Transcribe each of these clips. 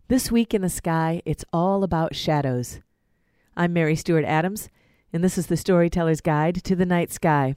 This week in the sky, it's all about shadows. I'm Mary Stewart Adams, and this is the Storyteller's Guide to the Night Sky.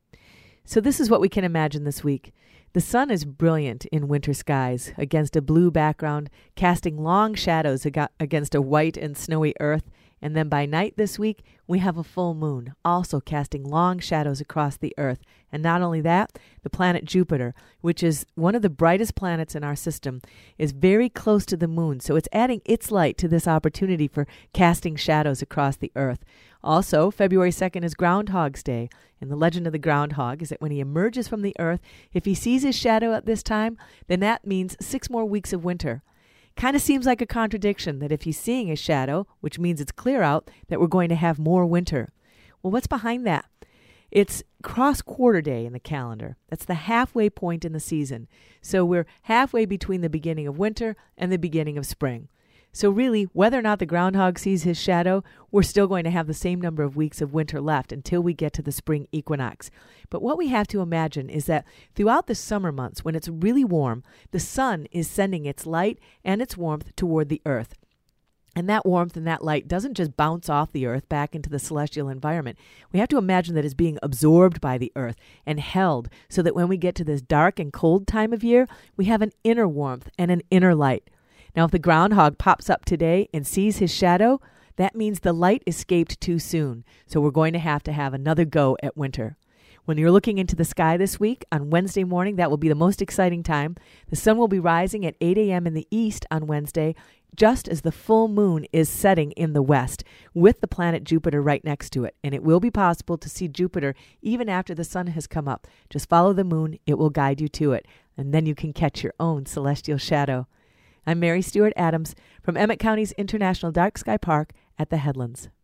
So this is what we can imagine this week. The sun is brilliant in winter skies against a blue background, casting long shadows against a white and snowy earth. And then by night this week, we have a full moon, also casting long shadows across the earth. And not only that, the planet Jupiter, which is one of the brightest planets in our system, is very close to the moon. So it's adding its light to this opportunity for casting shadows across the earth. Also, February 2nd is Groundhog's Day. And the legend of the groundhog is that when he emerges from the earth, if he sees his shadow at this time, then that means 6 more weeks of winter. Kind of seems like a contradiction that if he's seeing a shadow, which means it's clear out, that we're going to have more winter. Well, what's behind that? It's cross-quarter day in the calendar. That's the halfway point in the season. So we're halfway between the beginning of winter and the beginning of spring. So really, whether or not the groundhog sees his shadow, we're still going to have the same number of weeks of winter left until we get to the spring equinox. But what we have to imagine is that throughout the summer months, when it's really warm, the sun is sending its light and its warmth toward the earth. And that warmth and that light doesn't just bounce off the earth back into the celestial environment. We have to imagine that it's being absorbed by the earth and held so that when we get to this dark and cold time of year, we have an inner warmth and an inner light. Now, if the groundhog pops up today and sees his shadow, that means the light escaped too soon. So we're going to have another go at winter. When you're looking into the sky this week, on Wednesday morning, that will be the most exciting time. The sun will be rising at 8 a.m. in the east on Wednesday, just as the full moon is setting in the west, with the planet Jupiter right next to it. And it will be possible to see Jupiter even after the sun has come up. Just follow the moon. It will guide you to it. And then you can catch your own celestial shadow. I'm Mary Stewart Adams from Emmett County's International Dark Sky Park at the Headlands.